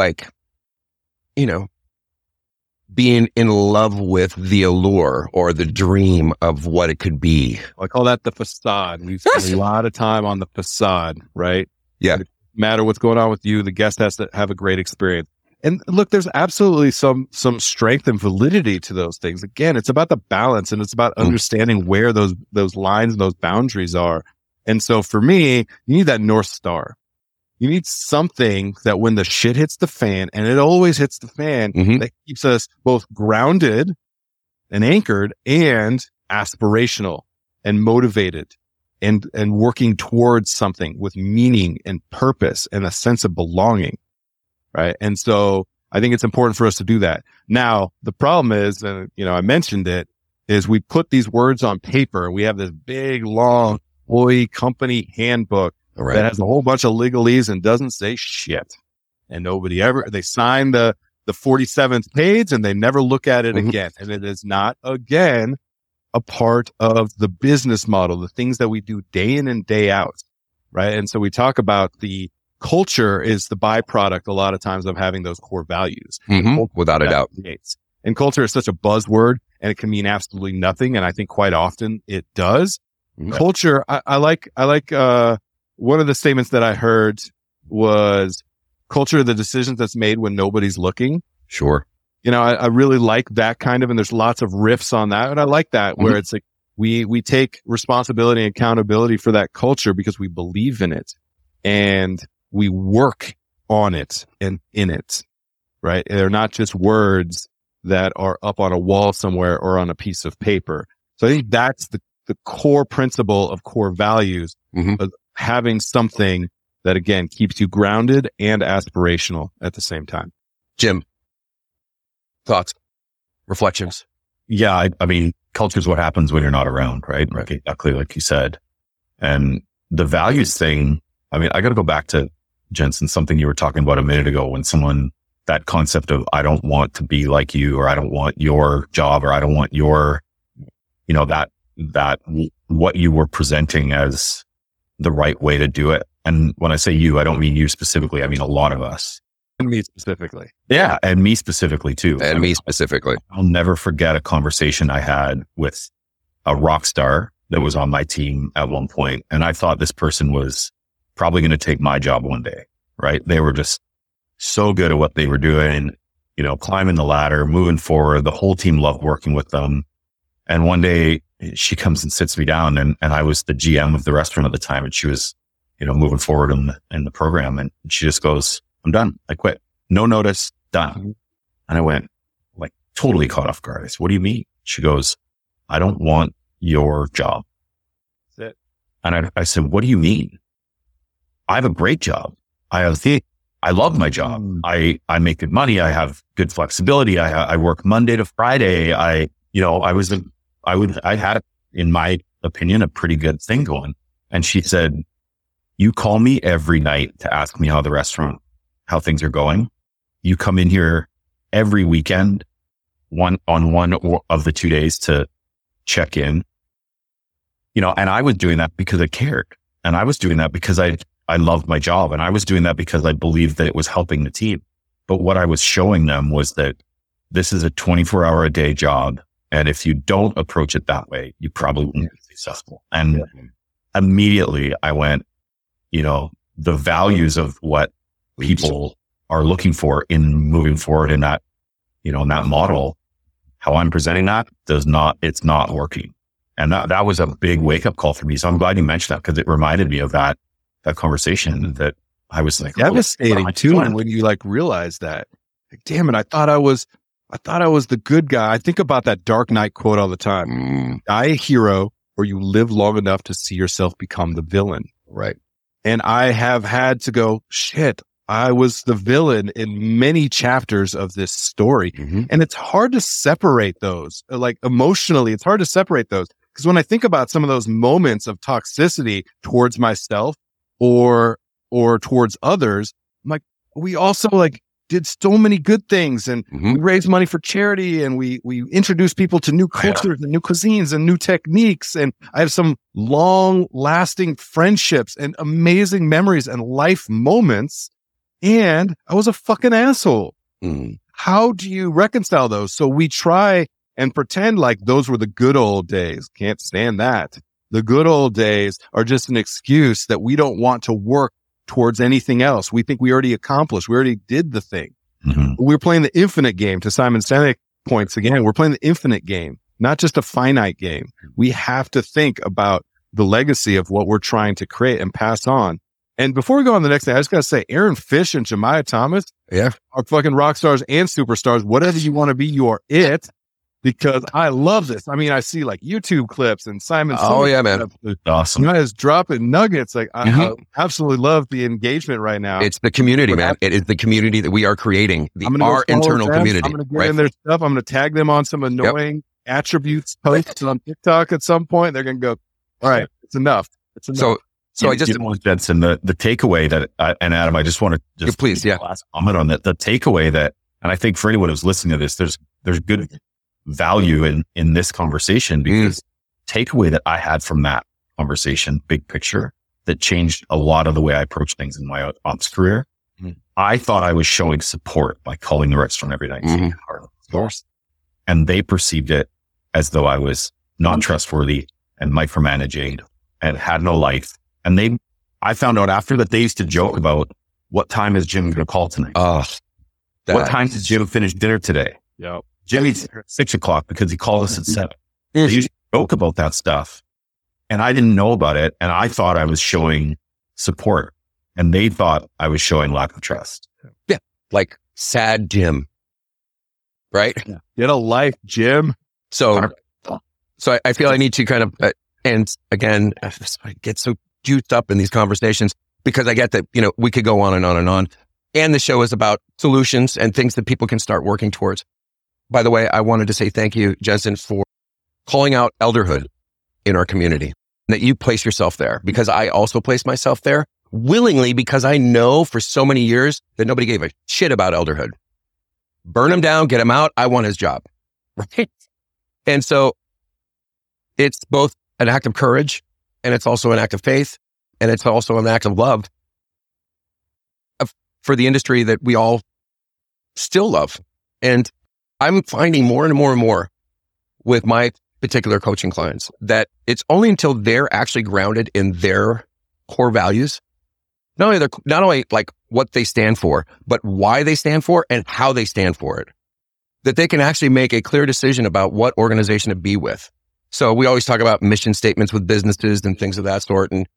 being in love with the allure or the dream of what it could be? I call that the facade. We spend a lot of time on the facade, right? Yeah. No matter what's going on with you, the guest has to have a great experience. And look, there's absolutely some strength and validity to those things. Again, it's about the balance, and it's about understanding where those lines and those boundaries are. And so for me, you need that North Star. You need something that when the shit hits the fan, and it always hits the fan, that keeps us both grounded and anchored and aspirational and motivated and working towards something with meaning and purpose and a sense of belonging. Right. And so I think it's important for us to do that. Now, the problem is, I mentioned it, is we put these words on paper. We have this big, long employee company handbook that has a whole bunch of legalese and doesn't say shit. And they sign the 47th page and they never look at it again. And it is not, again, a part of the business model, the things that we do day in and day out. Right. And so we talk about the culture is the byproduct a lot of times of having those core values. Without a doubt. And culture is such a buzzword, and it can mean absolutely nothing. And I think quite often it does. Culture, I like one of the statements that I heard was culture of the decisions that's made when nobody's looking. Sure. I really like that kind of, and there's lots of riffs on that. And I like that where it's like we take responsibility and accountability for that culture because we believe in it. And we work on it and in it, right? They're not just words that are up on a wall somewhere or on a piece of paper. So I think that's the core principle of core values, of having something that, again, keeps you grounded and aspirational at the same time. Jim, thoughts, reflections? Yeah. I mean, culture is what happens when you're not around, right? Exactly like you said. And the values thing, I mean, I got to go back to, Jensen, something you were talking about a minute ago, when that concept of, I don't want to be like you, or I don't want your job, or I don't want your, that what you were presenting as the right way to do it. And when I say you, I don't mean you specifically. I mean a lot of us. And me specifically. Yeah. And me specifically too. And me specifically. I'll never forget a conversation I had with a rock star that was on my team at one point, and I thought this person was probably going to take my job one day, right? They were just so good at what they were doing, climbing the ladder, moving forward. The whole team loved working with them. And one day she comes and sits me down, and I was the GM of the restaurant at the time, and she was, moving forward in the program. And she just goes, "I'm done. I quit. No notice, done." And I went like totally caught off guard. I said, "What do you mean?" She goes, "I don't want your job." That's it. And I said, "What do you mean? I have a great job. I love my job. I make good money. I have good flexibility. I work Monday to Friday. I had, in my opinion, a pretty good thing going." And she said, "You call me every night to ask me how things are going. You come in here every weekend, one of the 2 days to check in, and I was doing that because I cared. And I was doing that because I loved my job. And I was doing that because I believed that it was helping the team. But what I was showing them was that this is a 24-hour-a-day job. And if you don't approach it that way, you probably won't be successful." And immediately I went, the values of what people are looking for in moving forward in that, in that model, how I'm presenting that it's not working. And that was a big wake up call for me. So I'm glad you mentioned that, because it reminded me of that conversation that I was like, devastating too. When you realize that, damn it, I thought I was the good guy. I think about that Dark Knight quote all the time. Die a hero, or you live long enough to see yourself become the villain. Right. And I have had to go, shit, I was the villain in many chapters of this story. Mm-hmm. And it's hard to separate those, emotionally, it's hard to separate those. Because when I think about some of those moments of toxicity towards myself or towards others, I'm like, we also did so many good things, and we raised money for charity, and we introduced people to new cultures and new cuisines and new techniques. And I have some long lasting friendships and amazing memories and life moments. And I was a fucking asshole. How do you reconcile those? So we try and pretend like those were the good old days. Can't stand that. The good old days are just an excuse that we don't want to work towards anything else. We think we already accomplished. We already did the thing. We're playing the infinite game. To Simon Sinek points again, we're playing the infinite game, not just a finite game. We have to think about the legacy of what we're trying to create and pass on. And before we go on to the next thing, I just got to say, Aaron Fish and Jemiah Thomas are fucking rock stars and superstars. Whatever you want to be, you are it. Because I love this. I mean, I see YouTube clips and Simon. Oh yeah, man. Awesome. You guys dropping nuggets. I absolutely love the engagement right now. It's the community, man. It is the community that we are creating. Our internal community. I'm going to get in their stuff. I'm going to tag them on some annoying attributes posts on TikTok at some point. They're going to go, all right, it's enough. It's enough. So I just, Jensen, the takeaway that, and Adam, I just want to please, last comment on that. The takeaway that, and I think for anyone who's listening to this, there's good value in this conversation, because takeaway that I had from that conversation, big picture, that changed a lot of the way I approach things in my ops career. I thought I was showing support by calling the restaurant every night. Of course. And they perceived it as though I was not trustworthy and micromanaging and had no life. And I found out after that they used to joke about, what time is Jim going to call tonight? What time did Jim finish dinner today? Yep. Jimmy's at 6:00 because he called us at 7. They used to joke about that stuff. And I didn't know about it. And I thought I was showing support. And they thought I was showing lack of trust. Yeah. Like sad Jim. Right? Yeah. Get a life, Jim. So I feel I need to kind of, and again, I get so juiced up in these conversations because I get that, we could go on and on and on. And the show is about solutions and things that people can start working towards. By the way, I wanted to say thank you, Jensen, for calling out elderhood in our community, that you place yourself there, because I also place myself there willingly, because I know for so many years that nobody gave a shit about elderhood. Burn him down, get him out. I want his job. Right. And so it's both an act of courage, and it's also an act of faith, and it's also an act of love for the industry that we all still love. And I'm finding more and more and more with my particular coaching clients that it's only until they're actually grounded in their core values, not only like what they stand for, but why they stand for and how they stand for it, that they can actually make a clear decision about what organization to be with. So we always talk about mission statements with businesses and things of that sort. And,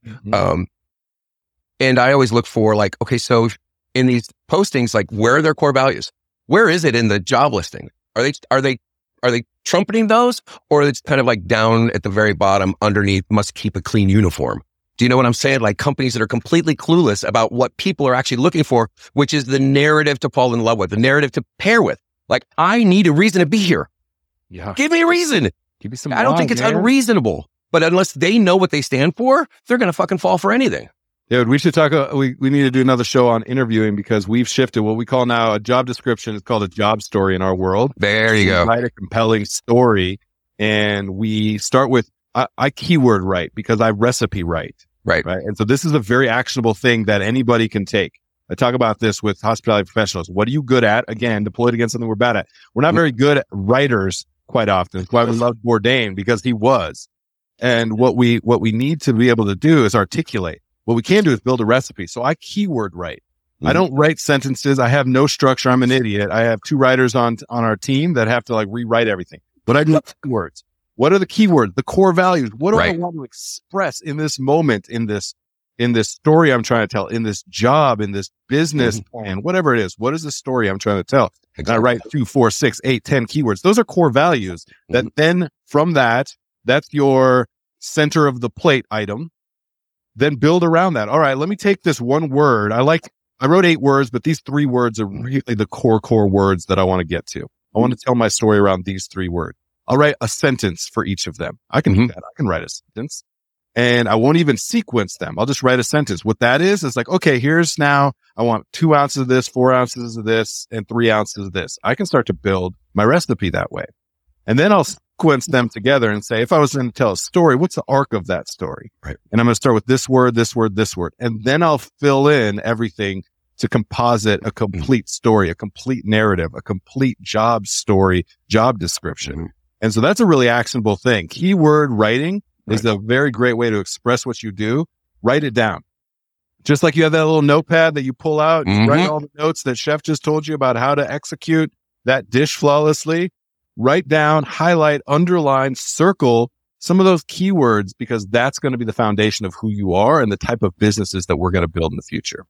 and I always look for like, okay, so in these postings, like where are their core values? Where is it in the job listing? Are they trumpeting those, or it's kind of like down at the very bottom underneath, must keep a clean uniform? Do you know what I'm saying? Like companies that are completely clueless about what people are actually looking for, which is the narrative to fall in love with, the narrative to pair with. Like, I need a reason to be here. Yeah. Give me a reason. Give me some. I don't think it's unreasonable, but unless they know what they stand for, they're going to fucking fall for anything. Dude, we should talk. We need to do another show on interviewing because we've shifted what we call now a job description. It's called a job story in our world. There you go. Write a compelling story, and we start with I keyword write because I recipe write. Right. And so this is a very actionable thing that anybody can take. I talk about this with hospitality professionals. What are you good at? Again, deployed against something we're bad at. We're not very good at writers quite often. That's why we love Bourdain, because he was. And what we need to be able to do is articulate. What we can do is build a recipe. So I keyword write. I don't write sentences. I have no structure. I'm an idiot. I have 2 writers on our team that have to like rewrite everything. But I do keywords. What are the keywords? The core values. What do I want to express in this moment, in this story I'm trying to tell, in this job, in this business plan, whatever it is? What is the story I'm trying to tell? And I write 2, 4, 6, 8, 10 keywords. Those are core values that then from that's your center of the plate item. Then build around that. All right, let me take this one word. I wrote 8 words, but these 3 words are really the core words that I want to get to. I want to tell my story around these 3 words. I'll write a sentence for each of them. I can do that. I can write a sentence and I won't even sequence them. I'll just write a sentence. What that is like, okay, here's now I want 2 ounces of this, 4 ounces of this, and 3 ounces of this. I can start to build my recipe that way. And then I'll sequence them together and say, if I was going to tell a story, what's the arc of that story? Right. And I'm going to start with this word, this word, this word. And then I'll fill in everything to composite a complete story, a complete narrative, a complete job story, job description. And so that's a really actionable thing. Keyword writing is a very great way to express what you do. Write it down. Just like you have that little notepad that you pull out, write all the notes that Chef just told you about how to execute that dish flawlessly. Write down, highlight, underline, circle some of those keywords, because that's going to be the foundation of who you are and the type of businesses that we're going to build in the future.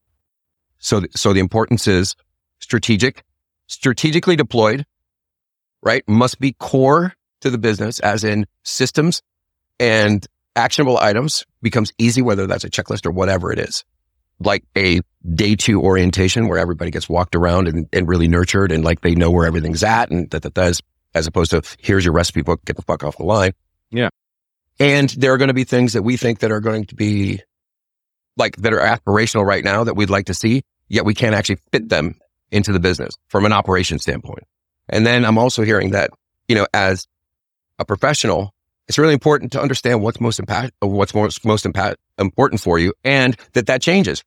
So the importance is strategically deployed, right? Must be core to the business, as in systems and actionable items becomes easy, whether that's a checklist or whatever it is. Like a day 2 orientation where everybody gets walked around and really nurtured and like they know where everything's at and that is, as opposed to here's your recipe book, get the fuck off the line. Yeah. And there are going to be things that we think that are going to be like that are aspirational right now that we'd like to see, yet we can't actually fit them into the business from an operation standpoint. And then I'm also hearing that, as a professional, it's really important to understand what's most important for you, and that changes.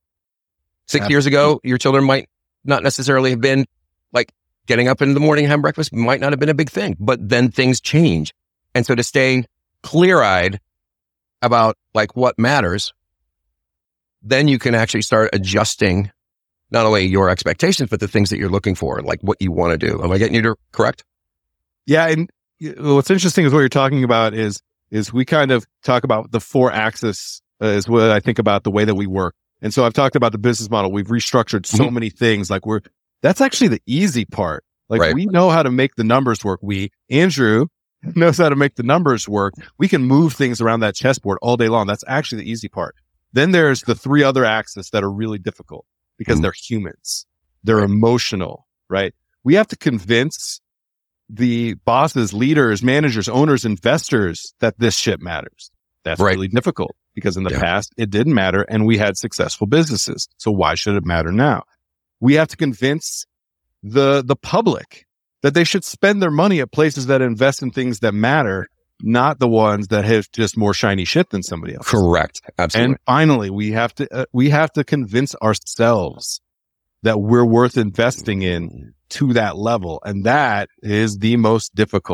6 years ago, your children might not necessarily have been like getting up in the morning and having breakfast might not have been a big thing, but then things change. And so to stay clear-eyed about like what matters, then you can actually start adjusting not only your expectations, but the things that you're looking for, like what you want to do. Am I getting you correct? Yeah. And what's interesting is what you're talking about is we kind of talk about the 4 axis is what I think about the way that we work. And so I've talked about the business model. We've restructured so many things. Like that's actually the easy part. Like we know how to make the numbers work. Andrew knows how to make the numbers work. We can move things around that chessboard all day long. That's actually the easy part. Then there's the 3 other axes that are really difficult because they're humans. They're emotional, right? We have to convince the bosses, leaders, managers, owners, investors that this shit matters. That's really difficult because in the past it didn't matter and we had successful businesses. So why should it matter now? We have to convince the public that they should spend their money at places that invest in things that matter, not the ones that have just more shiny shit than somebody else. Correct. Absolutely. And finally, we have to convince ourselves that we're worth investing in to that level. And that is the most difficult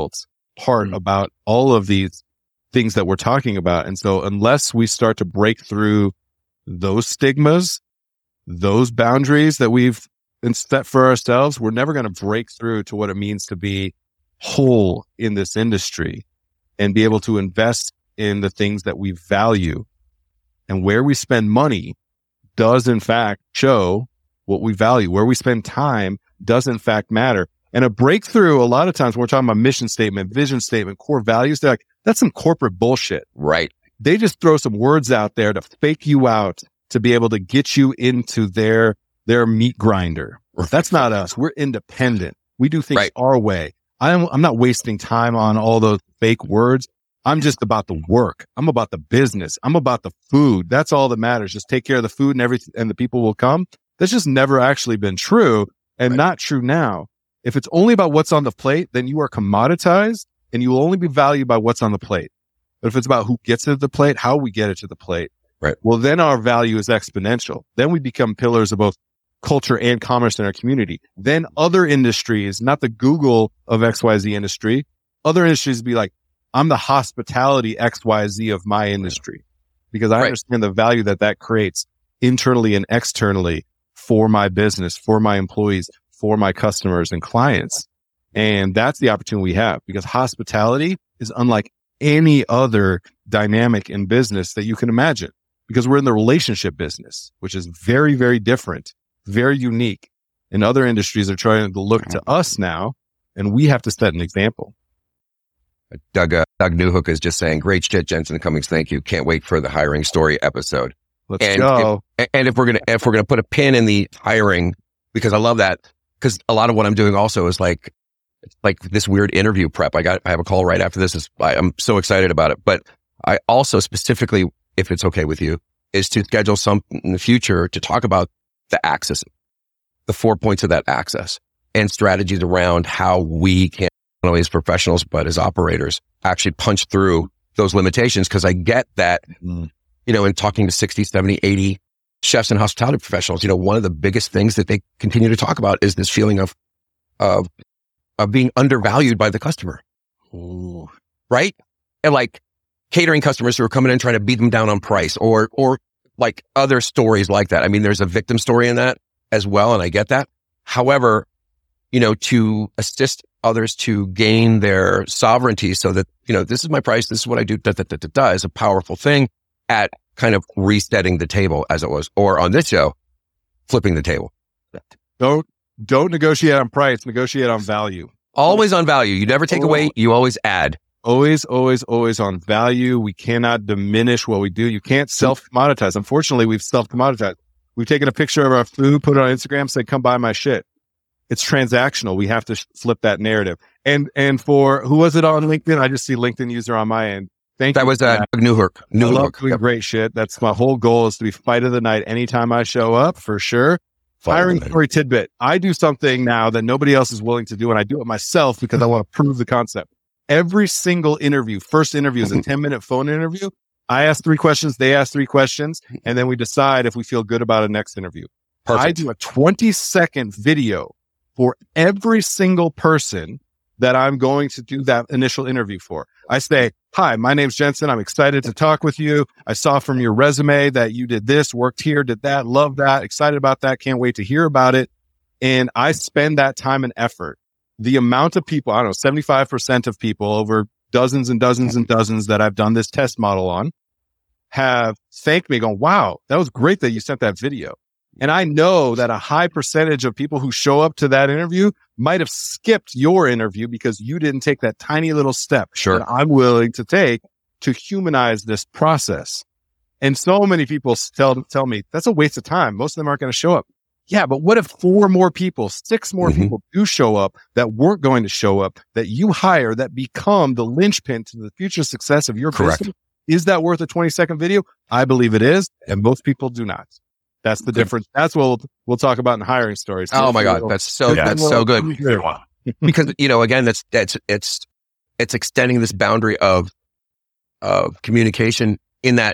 part about all of these things that we're talking about. And so unless we start to break through those stigmas, those boundaries that we've set for ourselves, we're never going to break through to what it means to be whole in this industry and be able to invest in the things that we value. And where we spend money does in fact show what we value. Where we spend time does in fact matter. And a breakthrough, a lot of times when we're talking about mission statement, vision statement, core values, they're like, that's some corporate bullshit. Right. They just throw some words out there to fake you out to be able to get you into their meat grinder. That's not us. We're independent. We do things our way. I'm not wasting time on all those fake words. I'm just about the work. I'm about the business. I'm about the food. That's all that matters. Just take care of the food and everything, and the people will come. That's just never actually been true, and not true now. If it's only about what's on the plate, then you are commoditized and you will only be valued by what's on the plate. But if it's about who gets it to the plate, how we get it to the plate, well, then our value is exponential. Then we become pillars of both culture and commerce in our community. Then other industries, not the Google of XYZ industry, other industries be like, I'm the hospitality XYZ of my industry, because I understand the value that creates internally and externally for my business, for my employees, for my customers and clients. And that's the opportunity we have, because hospitality is unlike any other dynamic in business that you can imagine, because we're in the relationship business, which is very, very different, very unique. And other industries are trying to look to us now, and we have to set an example. Doug Newhook is just saying, great shit, Jensen Cummings. Thank you. Can't wait for the hiring story episode. Let's go. If we're gonna put a pin in the hiring, because I love that, because a lot of what I'm doing also is like this weird interview prep. I have a call right after this. I'm so excited about it. But I also specifically, if it's okay with you, is to schedule something in the future to talk about the axis, the 4 points of that axis, and strategies around how we can, not only as professionals, but as operators, actually punch through those limitations. Because I get that, in talking to 60, 70, 80 chefs and hospitality professionals, one of the biggest things that they continue to talk about is this feeling of being undervalued by the customer. Ooh. Right? And like catering customers who are coming in trying to beat them down on price, or like other stories like that. I mean, there's a victim story in that as well, and I get that. However, to assist others to gain their sovereignty so that, this is my price, this is what I do, is a powerful thing at kind of resetting the table, as it was, or on this show, flipping the table. Don't negotiate on price, negotiate on value. Always on value. You never take away, you always add. Always, always, always on value. We cannot diminish what we do. You can't self-commoditize. Unfortunately, we've self-commoditized. We've taken a picture of our food, put it on Instagram, say, come buy my shit. It's transactional. We have to flip that narrative. And for, who was it on LinkedIn? I just see LinkedIn user on my end. Thank you. That was Doug Newhook. I love doing great shit. That's my whole goal, is to be fight of the night anytime I show up, for sure. Hiring story tidbit. I do something now that nobody else is willing to do, and I do it myself because I want to prove the concept. Every single interview, first interview is a 10-minute phone interview. I ask 3 questions, they ask 3 questions, and then we decide if we feel good about a next interview. Perfect. I do a 20-second video for every single person that I'm going to do that initial interview for. I say, hi, my name's Jensen. I'm excited to talk with you. I saw from your resume that you did this, worked here, did that, love that, excited about that, can't wait to hear about it. And I spend that time and effort. The amount of people, I don't know, 75% of people, over dozens and dozens and dozens that I've done this test model on, have thanked me, going, wow, that was great that you sent that video. And I know that a high percentage of people who show up to that interview might have skipped your interview because you didn't take that tiny little step that I'm willing to take to humanize this process. And so many people tell me that's a waste of time. Most of them aren't going to show up. Yeah, but what if 4 more people, 6 more people do show up that weren't going to show up, that you hire, that become the linchpin to the future success of your business? Is that worth a 20-second video? I believe it is, and most people do not. That's the difference. That's what we'll talk about in hiring stories. Oh my God, that's so good. Because again, it's extending this boundary of communication. In that,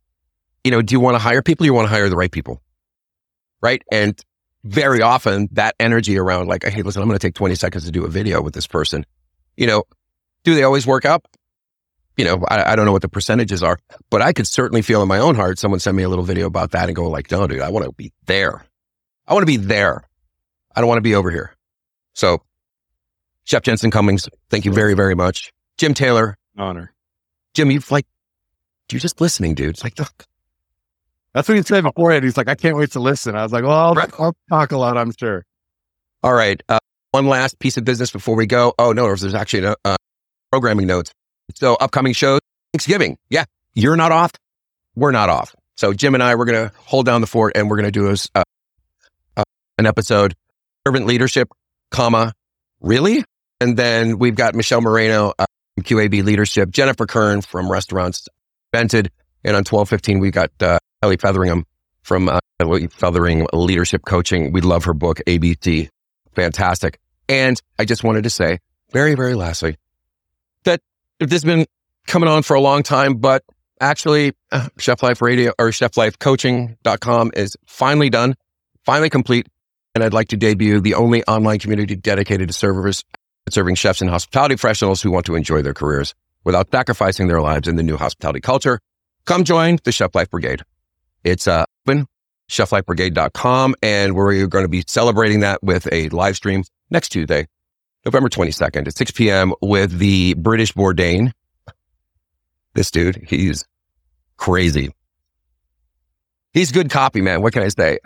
do you want to hire people? Or you want to hire the right people, right? And very often that energy around like, hey, listen, I'm going to take 20 seconds to do a video with this person. Do they always work out? You know, I don't know what the percentages are, but I could certainly feel in my own heart, someone send me a little video about that and go like, no, dude, I want to be there. I want to be there. I don't want to be over here. So Chef Jensen Cummings, thank you very, very much. Jim Taylor. Honor. Jim, you're just listening, dude. It's like, look. That's what he said beforehand. He's like, I can't wait to listen. I was like, well, I'll talk a lot, I'm sure. All right. One last piece of business before we go. Oh, no, there's actually programming notes. So upcoming shows, Thanksgiving. Yeah, you're not off. We're not off. So Jim and I, we're going to hold down the fort and we're going to do an episode, Servant Leadership, really? And then we've got Michelle Moreno, from QAB Leadership, Jennifer Kern from Restaurants Invented. And on 12:15, we got Ellie Featheringham from Feathering Leadership Coaching. We love her book, ABC. Fantastic. And I just wanted to say, very, very lastly, that this has been coming on for a long time, but actually Chef Life Radio or cheflifecoaching.com is finally done, finally complete. And I'd like to debut the only online community dedicated to serving chefs and hospitality professionals who want to enjoy their careers without sacrificing their lives in the new hospitality culture. Come join the Chef Life Brigade. It's open, cheflifebrigade.com, and we're going to be celebrating that with a live stream next Tuesday, November 22nd at 6 p.m. with the British Bourdain. This dude, he's crazy. He's good copy, man. What can I say?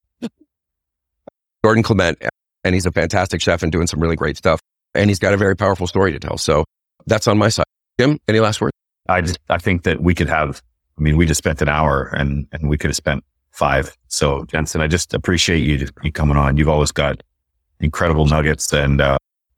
Gordon Clement, and he's a fantastic chef and doing some really great stuff. And he's got a very powerful story to tell. So that's on my side. Jim, any last words? I think that we could have, we just spent an hour and we could have spent 5. So Jensen, I just appreciate you coming on. You've always got incredible nuggets and, I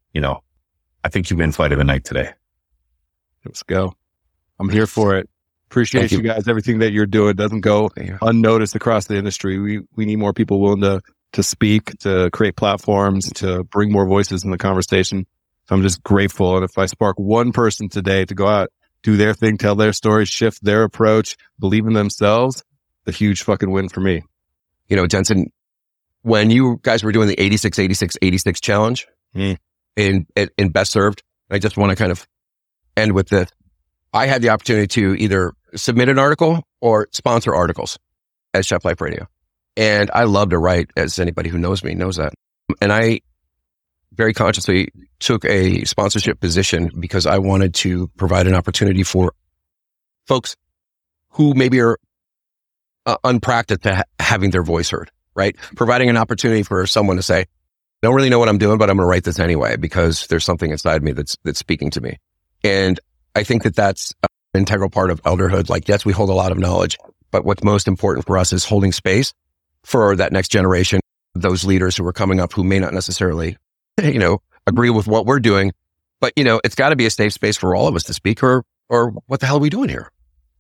think you've been fight of the night today. Let's go. I'm here for it. Appreciate you guys. Everything that you're doing doesn't go unnoticed across the industry. We need more people willing to speak, to create platforms, to bring more voices in the conversation. So I'm just grateful. And if I spark one person today to go out, do their thing, tell their story, shift their approach, believe in themselves, a huge fucking win for me. You know, Jensen, when you guys were doing the 86 challenge in Best Served, I just want to kind of end with this. I had the opportunity to either submit an article or sponsor articles at Chef Life Radio. And I love to write, as anybody who knows me knows that. And I very consciously took a sponsorship position because I wanted to provide an opportunity for folks who maybe are unpracticed at having their voice heard, right? Providing an opportunity for someone to say, I don't really know what I'm doing, but I'm going to write this anyway because there's something inside me that's speaking to me. And I think that that's an integral part of elderhood. Like, yes, we hold a lot of knowledge, but what's most important for us is holding space for that next generation, those leaders who are coming up who may not necessarily, agree with what we're doing, but it's got to be a safe space for all of us to speak or what the hell are we doing here?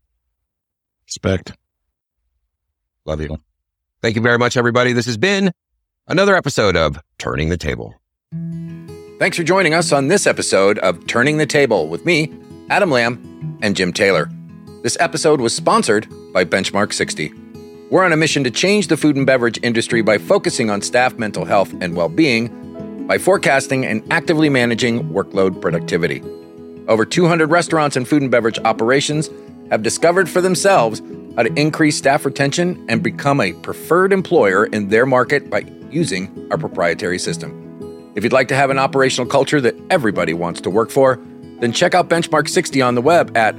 Respect. Love you. Thank you very much, everybody. This has been another episode of Turning the Table. Thanks for joining us on this episode of Turning the Table with me, Adam Lamb, and Jim Taylor. This episode was sponsored by Benchmark 60. We're on a mission to change the food and beverage industry by focusing on staff mental health and well-being, by forecasting and actively managing workload productivity. Over 200 restaurants and food and beverage operations have discovered for themselves how to increase staff retention and become a preferred employer in their market by using our proprietary system. If you'd like to have an operational culture that everybody wants to work for, then check out Benchmark 60 on the web at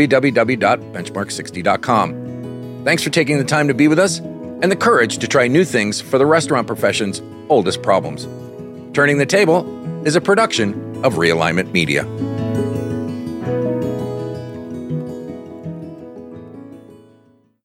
www.benchmark60.com. Thanks for taking the time to be with us and the courage to try new things for the restaurant profession's oldest problems. Turning the Table is a production of Realignment Media.